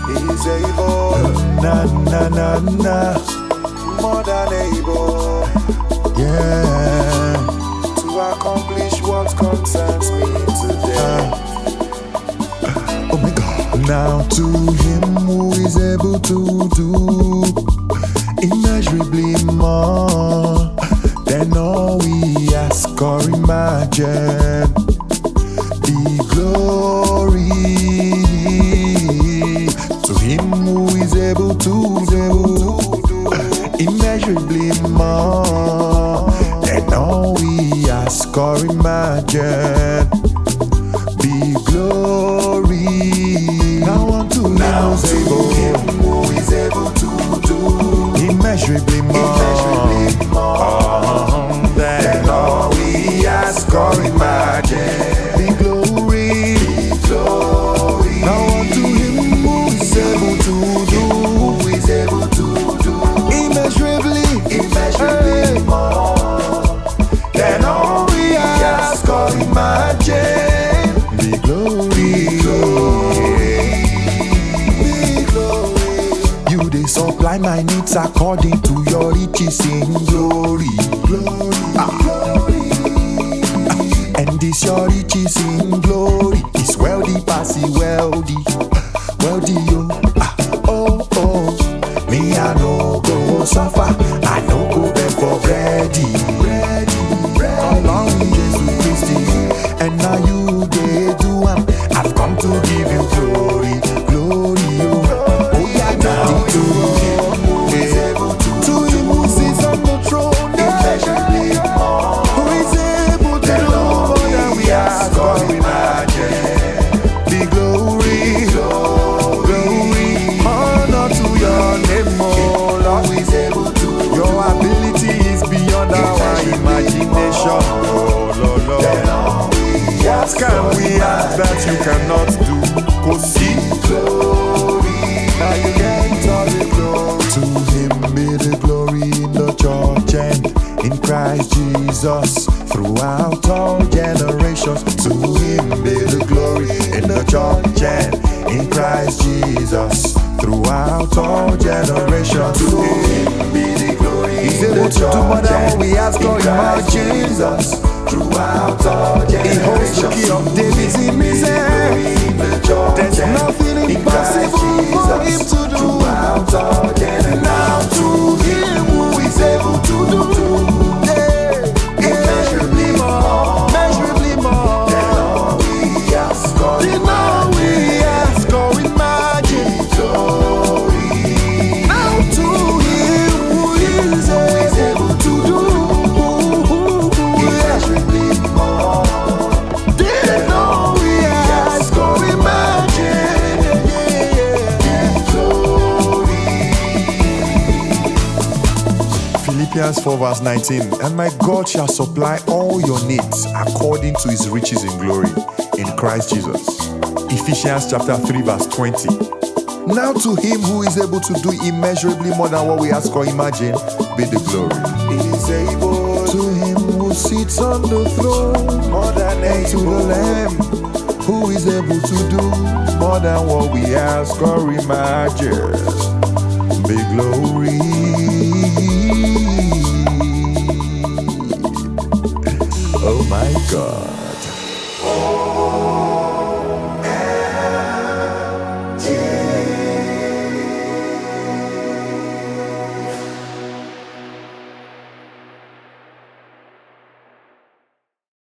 He's able, Na na na na, more than able, yeah. to accomplish what concerns me today. Oh my God. Now to him who is able to do immeasurably more than all we ask or imagine, the glory to him who is able to do immeasurably more than all we ask or imagine, the glory now unto him who is able to do immeasurably more than all we ask or imagine, the glory now unto him who is able to do immeasurably more than all we ask or imagine, the glory. You dey supply my needs according to your riches in glory. And this your riches in glory is wealthy, passy wealthy, yo. Oh, me I no go suffer, I no go beg for bready. Along with Jesus Christ, and now you dey do am. I've come to give you glory, oh yeah, now to him who is able to him who sits on the throne, immeasurably more, who is able to do more than we ask or imagine, the glory, honor to your name, oh Lord, who is able to your ability is beyond our imagination, oh Lord. What can we ask that you cannot do? Go see glory. Now you get all the glory. To him be the glory in the church and in Christ Jesus throughout all generations. To him be the glory in the church and in Christ Jesus throughout all generations. To him be the glory. He's able to do more than what we ask or imagine. Throughout all generations, he holds the key of David's in his hand. There's nothing impossible for him to do. Throughout all generations, now to him who is able to do immeasurably more than all we ask or imagine. Glory now to him who is able to do Philippians 4 verse 19, and my God shall supply all your needs according to his riches in glory in Christ Jesus. Ephesians chapter 3 verse 20. Now to him who is able to do immeasurably more than what we ask or imagine, be the glory. He is able, To him who sits on the throne, more than and to the able, Lamb who is able to do more than what we ask or imagine, be glory. Oh my God.